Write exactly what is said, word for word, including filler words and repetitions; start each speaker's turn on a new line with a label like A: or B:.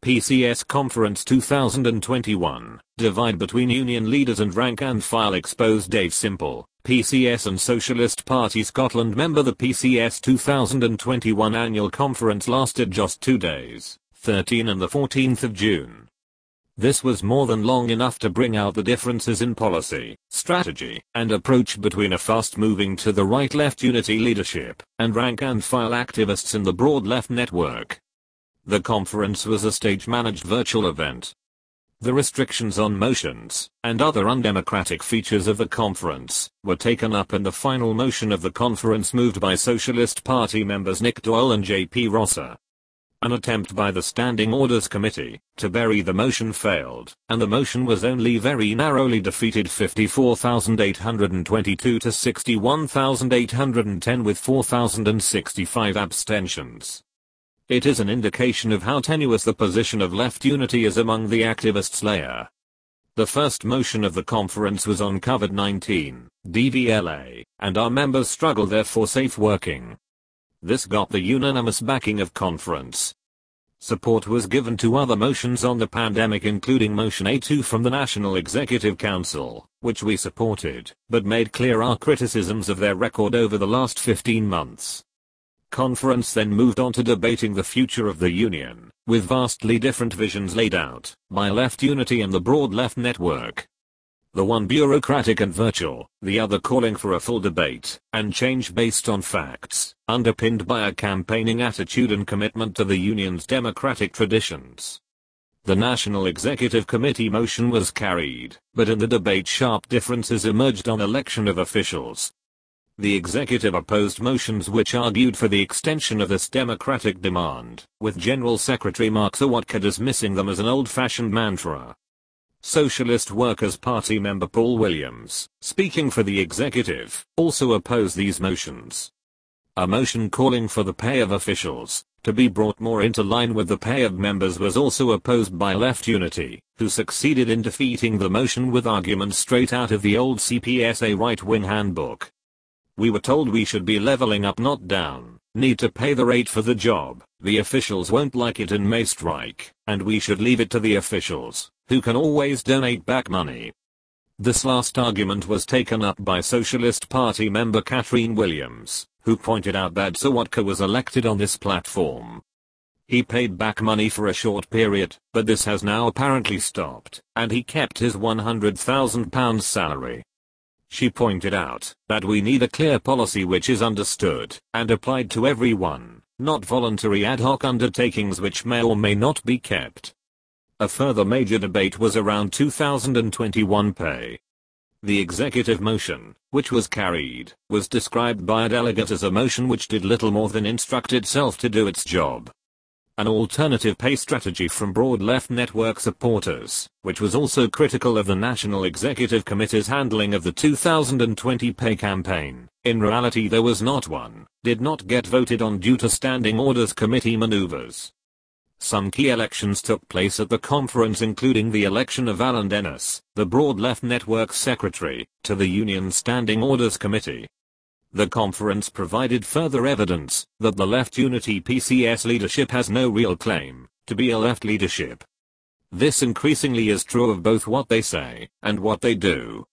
A: P C S Conference two thousand twenty-one, divide between union leaders and rank and file expose Dave Simple, P C S and Socialist Party Scotland member. The P C S two thousand twenty-one annual conference lasted just two days, thirteenth and the fourteenth of June. This was more than long enough to bring out the differences in policy, strategy, and approach between a fast-moving to the right-left unity leadership and rank-and-file activists in the broad left network. The conference was a stage-managed virtual event. The restrictions on motions and other undemocratic features of the conference were taken up in the final motion of the conference moved by Socialist Party members Nick Doyle and J P Rosser. An attempt by the Standing Orders Committee to bury the motion failed, and the motion was only very narrowly defeated fifty-four thousand eight hundred twenty-two to sixty-one thousand eight hundred ten with four thousand sixty-five abstentions. It is an indication of how tenuous the position of left unity is among the activists layer. The first motion of the conference was on COVID nineteen, D V L A, and our members struggle there for safe working. This got the unanimous backing of conference. Support was given to other motions on the pandemic, including Motion A two from the National Executive Council, which we supported, but made clear our criticisms of their record over the last fifteen months. Conference then moved on to debating the future of the union, with vastly different visions laid out by left unity and the broad left network. The one bureaucratic and virtual, the other calling for a full debate and change based on facts, underpinned by a campaigning attitude and commitment to the union's democratic traditions. The National Executive Committee motion was carried, but in the debate sharp differences emerged on election of officials. The executive opposed motions which argued for the extension of this democratic demand, with General Secretary Mark Sawatka dismissing them as an old-fashioned mantra. Socialist Workers' Party member Paul Williams, speaking for the executive, also opposed these motions. A motion calling for the pay of officials to be brought more into line with the pay of members was also opposed by left unity, who succeeded in defeating the motion with arguments straight out of the old C P S A right-wing handbook. We were told we should be leveling up, not down, need to pay the rate for the job, the officials won't like it and may strike, and we should leave it to the officials, who can always donate back money. This last argument was taken up by Socialist Party member Catherine Williams, who pointed out that Sawatka was elected on this platform. He paid back money for a short period, but this has now apparently stopped, and he kept his one hundred thousand pounds salary. She pointed out that we need a clear policy which is understood and applied to everyone, not voluntary ad hoc undertakings which may or may not be kept. A further major debate was around two thousand twenty-one pay. The executive motion, which was carried, was described by a delegate as a motion which did little more than instruct itself to do its job. An alternative pay strategy from broad left network supporters, which was also critical of the National Executive Committee's handling of the two thousand twenty pay campaign. In reality there was not one, did not get voted on due to Standing Orders Committee maneuvers. Some key elections took place at the conference, including the election of Alan Dennis, the broad left network secretary, to the Union Standing Orders Committee. The conference provided further evidence that the left unity P C S leadership has no real claim to be a left leadership. This increasingly is true of both what they say and what they do.